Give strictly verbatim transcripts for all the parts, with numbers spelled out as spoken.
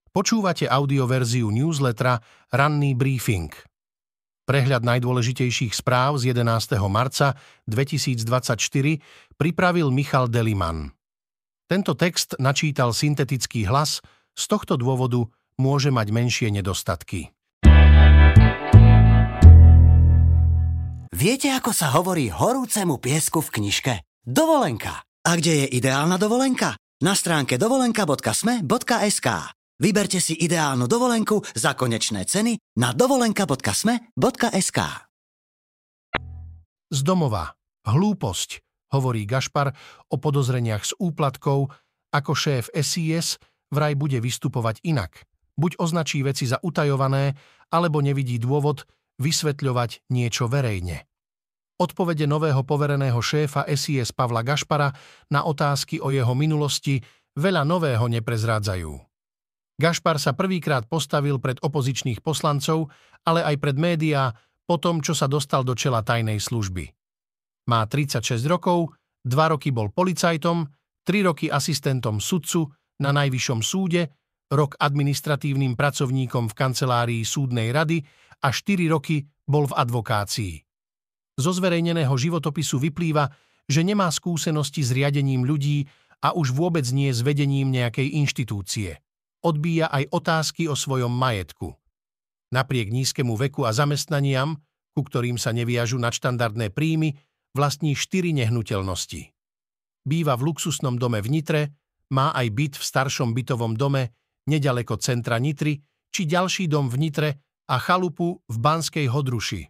Počúvate audioverziu newslettera Ranný briefing. Prehľad najdôležitejších správ z jedenásteho marca dvetisícdvadsaťštyri pripravil Michal Deliman. Tento text načítal syntetický hlas, z tohto dôvodu môže mať menšie nedostatky. Viete, ako sa hovorí horúcemu piesku v knižke? Dovolenka. A kde je ideálna dovolenka? Na stránke dovolenka bodka sme bodka es ká. Vyberte si ideálnu dovolenku za konečné ceny na dovolenka bodka sme bodka es ká. Z domova. Hlúposť, hovorí Gašpar o podozreniach z úplatkov, ako šéf es í es vraj bude vystupovať inak. Buď označí veci za utajované, alebo nevidí dôvod vysvetľovať niečo verejne. Odpovede nového povereného šéfa es í es Pavla Gašpara na otázky o jeho minulosti veľa nového neprezrádzajú. Gašpar sa prvýkrát postavil pred opozičných poslancov, ale aj pred médiá po tom, čo sa dostal do čela tajnej služby. Má tridsaťšesť rokov, dva roky bol policajtom, tri roky asistentom sudcu na Najvyššom súde, rok administratívnym pracovníkom v kancelárii súdnej rady a štyri roky bol v advokácii. Zo zverejneného životopisu vyplýva, že nemá skúsenosti s riadením ľudí a už vôbec nie s vedením nejakej inštitúcie. Odbíja aj otázky o svojom majetku. Napriek nízkemu veku a zamestnaniam, ku ktorým sa neviažu nadštandardné príjmy, vlastní štyri nehnuteľnosti. Býva v luxusnom dome v Nitre, má aj byt v staršom bytovom dome neďaleko centra Nitry, či ďalší dom v Nitre a chalupu v Banskej Hodruši.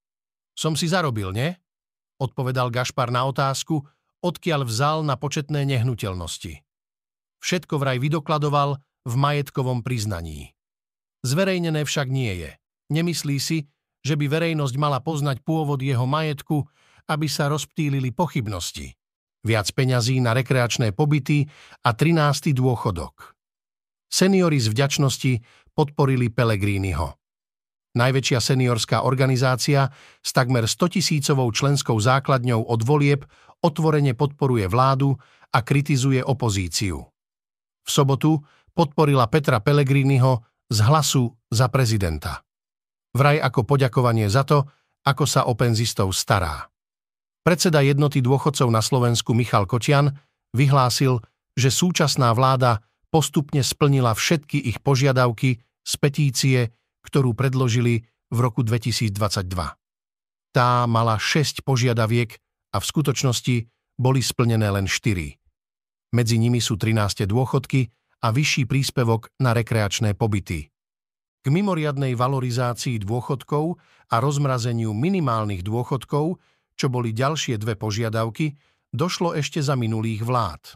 Som si zarobil, ne? Odpovedal Gašpar na otázku, odkiaľ vzal na početné nehnuteľnosti. Všetko vraj vydokladoval v majetkovom priznaní. Zverejnené však nie je. Nemyslí si, že by verejnosť mala poznať pôvod jeho majetku, aby sa rozptýlili pochybnosti. Viac peňazí na rekreačné pobyty a trinásty dôchodok. Seniori z vďačnosti podporili Pellegriniho. Najväčšia seniorská organizácia s takmer stotisícovou členskou základňou od volieb otvorene podporuje vládu a kritizuje opozíciu. V sobotu podporila Petra Pellegriniho z Hlasu za prezidenta. Vraj ako poďakovanie za to, ako sa o penzistov stará. Predseda jednoty dôchodcov na Slovensku Michal Kotian vyhlásil, že súčasná vláda postupne splnila všetky ich požiadavky z petície, ktorú predložili v roku dvetisícdvadsaťdva. Tá mala šesť požiadaviek a v skutočnosti boli splnené len štyri. Medzi nimi sú trinásť dôchodky a vyšší príspevok na rekreačné pobyty. K mimoriadnej valorizácii dôchodkov a rozmrazeniu minimálnych dôchodkov, čo boli ďalšie dve požiadavky, došlo ešte za minulých vlád.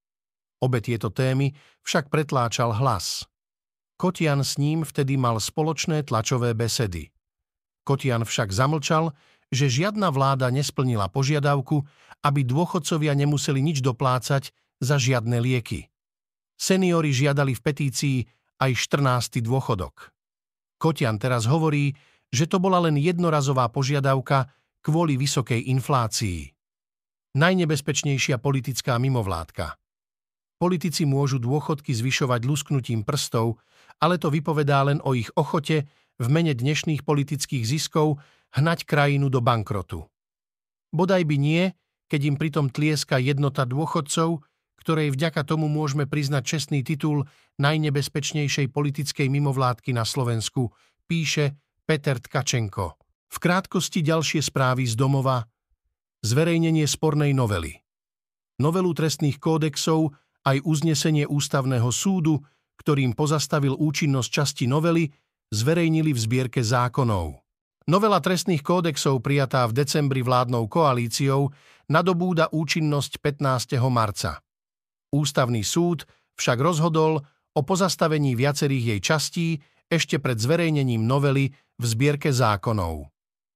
Obe tieto témy však pretláčal Hlas. Kotian s ním vtedy mal spoločné tlačové besedy. Kotian však zamlčal, že žiadna vláda nesplnila požiadavku, aby dôchodcovia nemuseli nič doplácať za žiadne lieky. Seniori žiadali v petícii aj štrnásty dôchodok. Kotian teraz hovorí, že to bola len jednorazová požiadavka kvôli vysokej inflácii. Najnebezpečnejšia politická mimovládka. Politici môžu dôchodky zvyšovať lusknutím prstov, ale to vypovedá len o ich ochote v mene dnešných politických ziskov hnať krajinu do bankrotu. Bodaj by nie, keď im pritom tlieska jednota dôchodcov, ktorej vďaka tomu môžeme priznať čestný titul najnebezpečnejšej politickej mimovládky na Slovensku, píše Peter Tkačenko. V krátkosti ďalšie správy z domova. Zverejnenie spornej novely. Novelu trestných kódexov aj uznesenie Ústavného súdu, ktorým pozastavil účinnosť časti novely, zverejnili v zbierke zákonov. Novela trestných kódexov prijatá v decembri vládnou koalíciou nadobúda účinnosť pätnásteho marca. Ústavný súd však rozhodol o pozastavení viacerých jej častí ešte pred zverejnením novely v zbierke zákonov.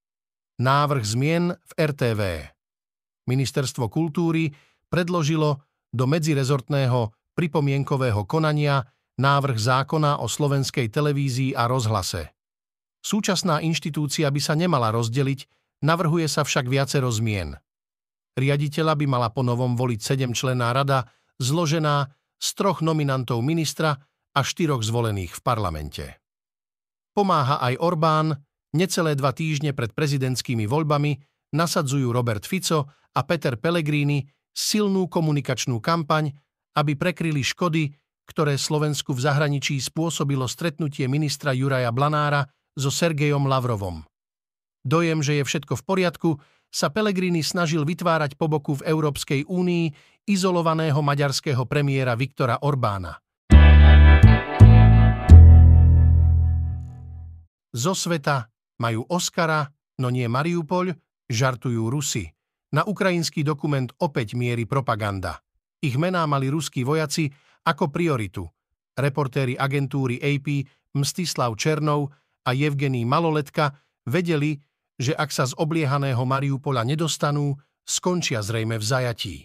Návrh zmien v er té vé. Ministerstvo kultúry predložilo do medzirezortného pripomienkového konania návrh zákona o slovenskej televízii a rozhlase. Súčasná inštitúcia by sa nemala rozdeliť, navrhuje sa však viacero zmien. Riaditeľa by mala ponovom voliť sedemčlenná rada, zložená z troch nominantov ministra a štyroch zvolených v parlamente. Pomáha aj Orbán, necelé dva týždne pred prezidentskými voľbami nasadzujú Robert Fico a Peter Pellegrini silnú komunikačnú kampaň, aby prekryli škody, ktoré Slovensku v zahraničí spôsobilo stretnutie ministra Juraja Blanára so Sergejom Lavrovom. Dojem, že je všetko v poriadku, sa Pellegrini snažil vytvárať po boku v Európskej únii izolovaného maďarského premiéra Viktora Orbána. Zo sveta majú Oscara, no nie Mariupol, žartujú Rusi. Na ukrajinský dokument opäť mierí propaganda. Ich mená mali ruskí vojaci ako prioritu. Reportéri agentúry á pé Mstislav Černov a Evgenij Maloletka vedeli, že ak sa z obliehaného Mariupola nedostanú, skončia zrejme v zajatí.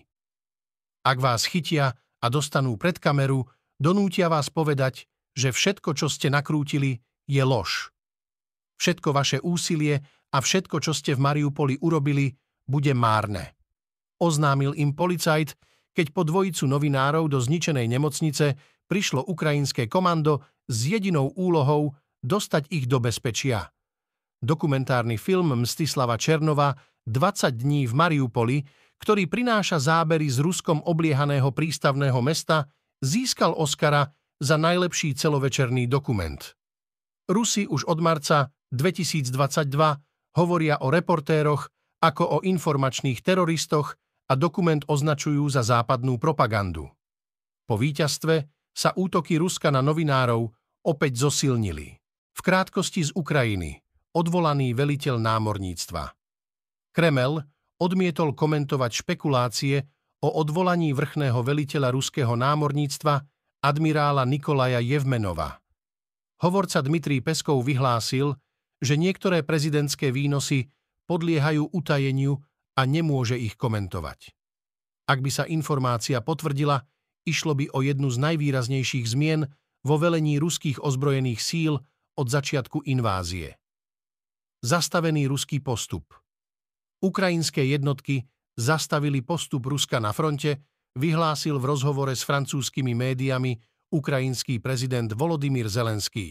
Ak vás chytia a dostanú pred kameru, donútia vás povedať, že všetko, čo ste nakrútili, je lož. Všetko vaše úsilie a všetko, čo ste v Mariupoli urobili, bude márne. Oznámil im policajt, keď po dvojicu novinárov do zničenej nemocnice prišlo ukrajinské komando s jedinou úlohou dostať ich do bezpečia. Dokumentárny film Mstislava Černova dvadsať dní v Mariupoli, ktorý prináša zábery z Ruskom obliehaného prístavného mesta, získal Oscara za najlepší celovečerný dokument. Rusi už od marca dvetisícdvadsaťdva hovoria o reportéroch ako o informačných teroristoch a dokument označujú za západnú propagandu. Po víťazstve sa útoky Ruska na novinárov opäť zosilnili. V krátkosti z Ukrajiny odvolaný veliteľ námorníctva. Kremel odmietol komentovať špekulácie o odvolaní vrchného veliteľa ruského námorníctva admirála Nikolaja Jevmenova. Hovorca Dmitrij Peskov vyhlásil, že niektoré prezidentské výnosy podliehajú utajeniu a nemôže ich komentovať. Ak by sa informácia potvrdila, išlo by o jednu z najvýraznejších zmien vo velení ruských ozbrojených síl od začiatku invázie. Zastavený ruský postup. Ukrajinské jednotky zastavili postup Ruska na fronte, vyhlásil v rozhovore s francúzskymi médiami ukrajinský prezident Volodymyr Zelenský.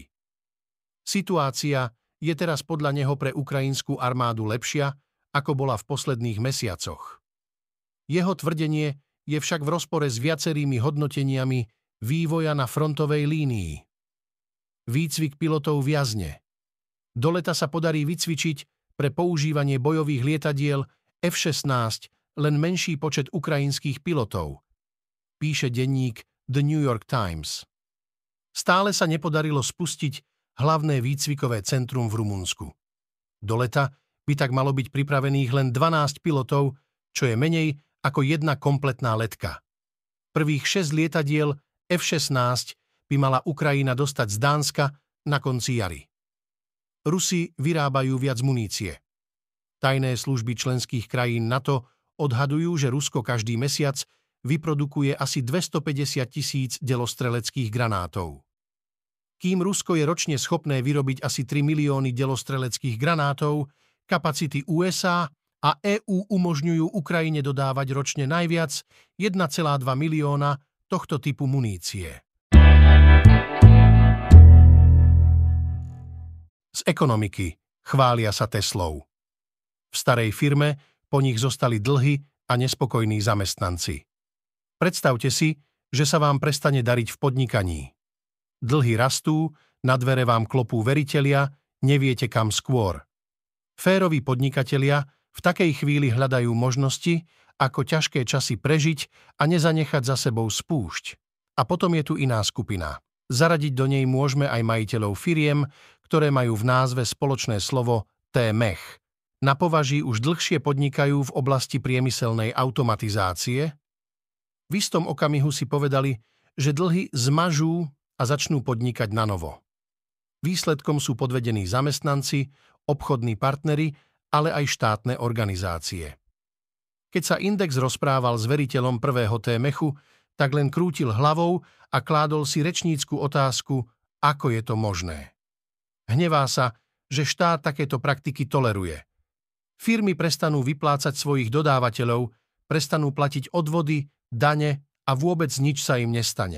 Situácia je teraz podľa neho pre ukrajinskú armádu lepšia, ako bola v posledných mesiacoch. Jeho tvrdenie je však v rozpore s viacerými hodnoteniami vývoja na frontovej línii. Výcvik pilotov viazne. Do leta sa podarí vycvičiť pre používanie bojových lietadiel ef šestnásť len menší počet ukrajinských pilotov, píše denník The New York Times. Stále sa nepodarilo spustiť hlavné výcvikové centrum v Rumunsku. Do leta by tak malo byť pripravených len dvanásť pilotov, čo je menej ako jedna kompletná letka. Prvých šesť lietadiel ef šestnásť by mala Ukrajina dostať z Dánska na konci jary. Rusi vyrábajú viac munície. Tajné služby členských krajín NATO odhadujú, že Rusko každý mesiac vyprodukuje asi dvestopäťdesiat tisíc delostreleckých granátov. Kým Rusko je ročne schopné vyrobiť asi tri milióny delostreleckých granátov, kapacity ú es á a EÚ umožňujú Ukrajine dodávať ročne najviac jeden celá dva milióna tohto typu munície. Z ekonomiky chvália sa Teslou. V starej firme po nich zostali dlhy a nespokojní zamestnanci. Predstavte si, že sa vám prestane dariť v podnikaní. Dlhy rastú, na dvere vám klopú veritelia, neviete kam skôr. Féroví podnikatelia v takej chvíli hľadajú možnosti, ako ťažké časy prežiť a nezanechať za sebou spúšť. A potom je tu iná skupina. Zaradiť do nej môžeme aj majiteľov firiem, ktoré majú v názve spoločné slovo té em e ch. Na považí už dlhšie podnikajú v oblasti priemyselnej automatizácie. V istom okamihu si povedali, že dlhy zmažú a začnú podnikať na novo. Výsledkom sú podvedení zamestnanci, obchodní partneri, ale aj štátne organizácie. Keď sa Index rozprával s veriteľom prvého té em e chu, tak len krútil hlavou a kládol si rečnícku otázku, ako je to možné. Hnevá sa, že štát takéto praktiky toleruje. Firmy prestanú vyplácať svojich dodávateľov, prestanú platiť odvody, dane a vôbec nič sa im nestane.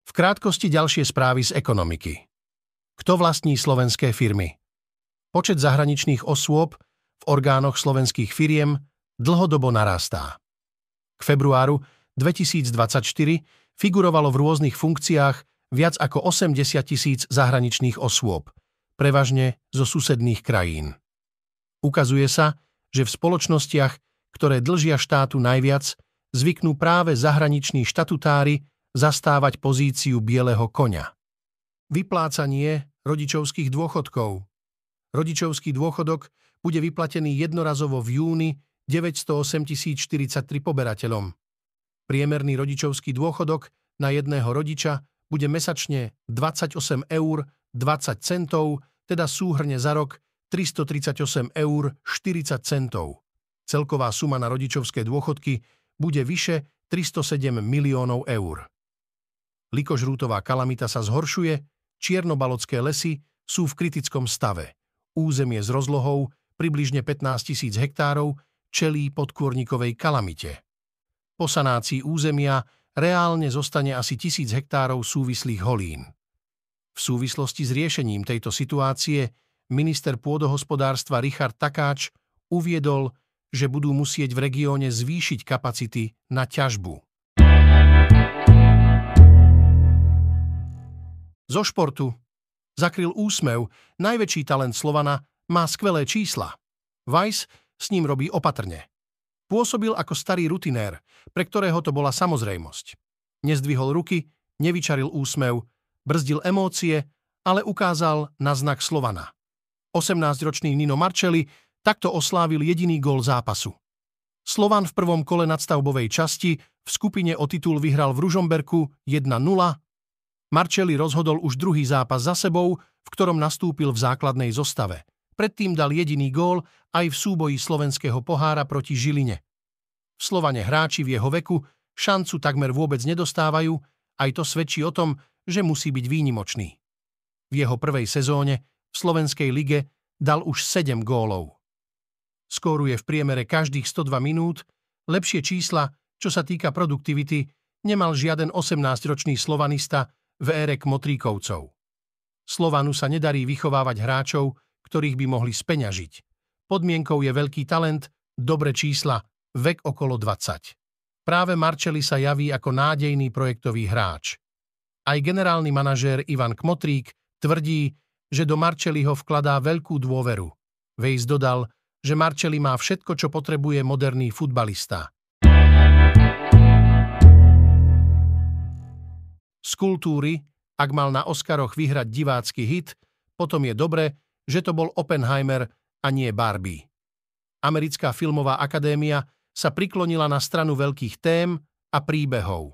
V krátkosti ďalšie správy z ekonomiky. Kto vlastní slovenské firmy? Počet zahraničných osôb v orgánoch slovenských firiem dlhodobo narastá. K februáru dvetisícdvadsaťštyri figurovalo v rôznych funkciách viac ako osemdesiat tisíc zahraničných osôb, prevažne zo susedných krajín. Ukazuje sa, že v spoločnostiach, ktoré dlžia štátu najviac, zvyknú práve zahraniční štatutári zastávať pozíciu bieleho koňa. Vyplácanie rodičovských dôchodkov. Rodičovský dôchodok bude vyplatený jednorazovo v júni deväťstoosemtisícštyridsaťtri poberateľom. Priemerný rodičovský dôchodok na jedného rodiča bude mesačne dvadsaťosem eur dvadsať centov, teda súhrne za rok tristotridsaťosem eur štyridsať centov. Celková suma na rodičovské dôchodky bude vyše tristosedem miliónov eur. Likožrútová kalamita sa zhoršuje, čiernobalotské lesy sú v kritickom stave. Územie s rozlohou približne pätnásť tisíc hektárov čelí podkôrnikovej kalamite. Po sanácii územia reálne zostane asi tisíc hektárov súvislých holín. V súvislosti s riešením tejto situácie minister pôdohospodárstva Richard Takáč uviedol, že budú musieť v regióne zvýšiť kapacity na ťažbu. Zo športu. Zakryl úsmev, najväčší talent Slovana má skvelé čísla. Weiss s ním robí opatrne. Pôsobil ako starý rutinér, pre ktorého to bola samozrejmosť. Nezdvihol ruky, nevyčaril úsmev, brzdil emócie, ale ukázal na znak Slovana. osemnásťročný Nino Marcelli takto oslávil jediný gól zápasu. Slovan v prvom kole nadstavbovej časti v skupine o titul vyhral v Ružomberku jedna nula. Marcelli rozhodol už druhý zápas za sebou, v ktorom nastúpil v základnej zostave. Predtým dal jediný gól aj v súboji slovenského pohára proti Žiline. V Slovane hráči v jeho veku šancu takmer vôbec nedostávajú, aj to svedčí o tom, že musí byť výnimočný. V jeho prvej sezóne v slovenskej lige dal už sedem gólov. Skóruje v priemere každých stodva minút, lepšie čísla, čo sa týka produktivity, nemal žiaden osemnásťročný slovanista v ére Kmotríkovcov. Slovanu sa nedarí vychovávať hráčov, ktorých by mohli speňažiť. Podmienkou je veľký talent, dobré čísla, vek okolo dvadsať. Práve Marcelli sa javí ako nádejný projektový hráč. Aj generálny manažér Ivan Kmotrík tvrdí, že do Marcelliho vkladá veľkú dôveru. Weiss dodal, že Marcelli má všetko, čo potrebuje moderný futbalista. Z kultúry, ak mal na Oscaroch vyhrať divácky hit, potom je dobre, že to bol Oppenheimer a nie Barbie. Americká filmová akadémia sa priklonila na stranu veľkých tém a príbehov.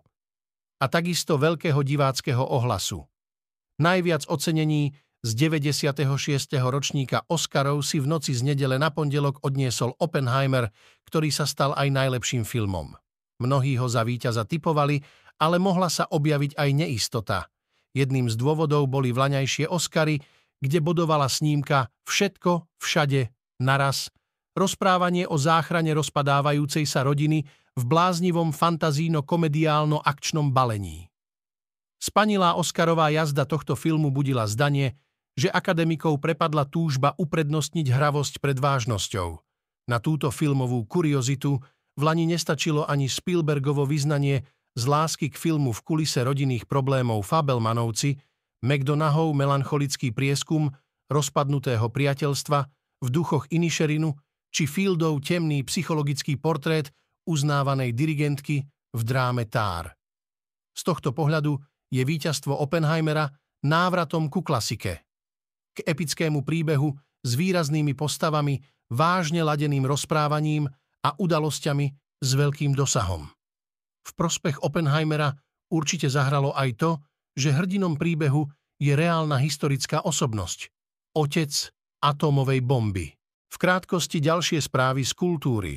A takisto veľkého diváckeho ohlasu. Najviac ocenení z deväťdesiateho šiesteho ročníka Oscarov si v noci z nedele na pondelok odniesol Oppenheimer, ktorý sa stal aj najlepším filmom. Mnohí ho za víťaza tipovali, ale mohla sa objaviť aj neistota. Jedným z dôvodov boli vlaňajšie Oscary, kde bodovala snímka Všetko, všade, naraz, rozprávanie o záchrane rozpadávajúcej sa rodiny v bláznivom fantazíno-komediálno-akčnom balení. Spanilá Oscarová jazda tohto filmu budila zdanie, že akademikov prepadla túžba uprednostniť hravosť pred vážnosťou. Na túto filmovú kuriozitu vlani nestačilo ani Spielbergovo vyznanie z lásky k filmu V kulise rodinných problémov Fabelmanovci, McDonoghov melancholický prieskum rozpadnutého priateľstva v duchoch Inisherinu či Fieldov temný psychologický portrét uznávanej dirigentky v dráme Tár. Z tohto pohľadu je víťazstvo Oppenheimera návratom ku klasike. K epickému príbehu s výraznými postavami, vážne ladeným rozprávaním a udalosťami s veľkým dosahom. V prospech Oppenheimera určite zahralo aj to, že hrdinom príbehu je reálna historická osobnosť, otec atómovej bomby. V krátkosti ďalšie správy z kultúry.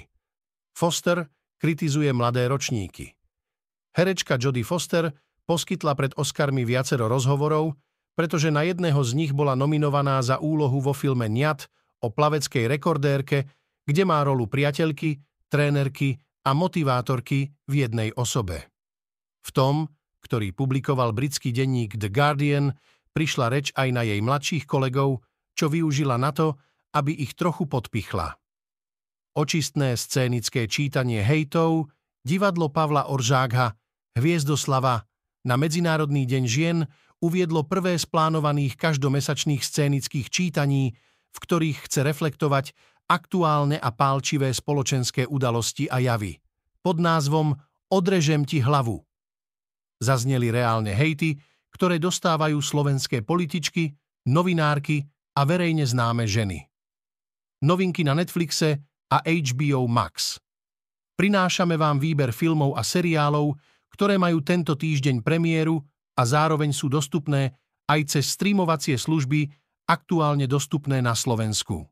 Foster kritizuje mladé ročníky. Herečka Jodie Foster poskytla pred Oscarmi viacero rozhovorov, pretože na jedného z nich bola nominovaná za úlohu vo filme Njat o plaveckej rekordérke, kde má rolu priateľky, trénerky a motivátorky v jednej osobe. V tom, ktorý publikoval britský denník The Guardian, prišla reč aj na jej mladších kolegov, čo využila na to, aby ich trochu podpichla. Očistné scénické čítanie hejtov, divadlo Pavla Oržágha, Hviezdoslava na Medzinárodný deň žien uviedlo prvé z plánovaných každomesačných scénických čítaní, v ktorých chce reflektovať aktuálne a pálčivé spoločenské udalosti a javy. Pod názvom Odrežem ti hlavu. Zazneli reálne hejty, ktoré dostávajú slovenské političky, novinárky a verejne známe ženy. Novinky na Netflixe a há bé ó Max. Prinášame vám výber filmov a seriálov, ktoré majú tento týždeň premiéru a zároveň sú dostupné aj cez streamovacie služby aktuálne dostupné na Slovensku.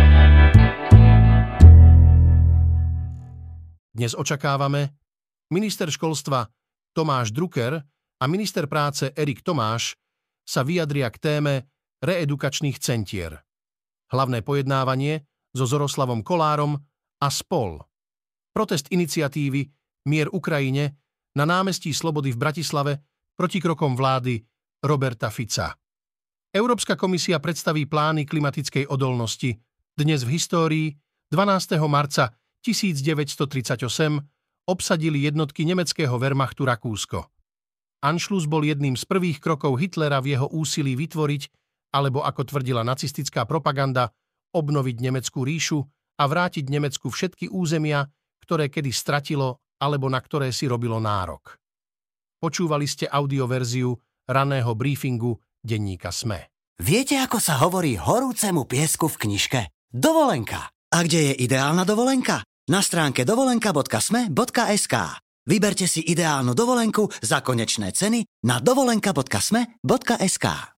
Dnes očakávame, minister školstva Tomáš Drucker a minister práce Erik Tomáš sa vyjadria k téme reedukačných centier. Hlavné pojednávanie so Zoroslavom Kolárom a spol. Protest iniciatívy Mier Ukrajine na námestí Slobody v Bratislave proti krokom vlády Roberta Fica. Európska komisia predstaví plány klimatickej odolnosti. Dnes v histórii dvanásteho marca tisícdeväťstotridsaťosem obsadili jednotky nemeckého Wehrmachtu Rakúsko. Anschluss bol jedným z prvých krokov Hitlera v jeho úsilí vytvoriť, alebo ako tvrdila nacistická propaganda, obnoviť Nemeckú ríšu a vrátiť Nemecku všetky územia, ktoré kedy stratilo alebo na ktoré si robilo nárok. Počúvali ste audioverziu raného briefingu denníka SME. Viete, ako sa hovorí horúcemu piesku v knižke? Dovolenka. A kde je ideálna dovolenka? Na stránke dovolenka bodka sme bodka es ká. Vyberte si ideálnu dovolenku za konečné ceny na dovolenka bodka sme bodka es ká.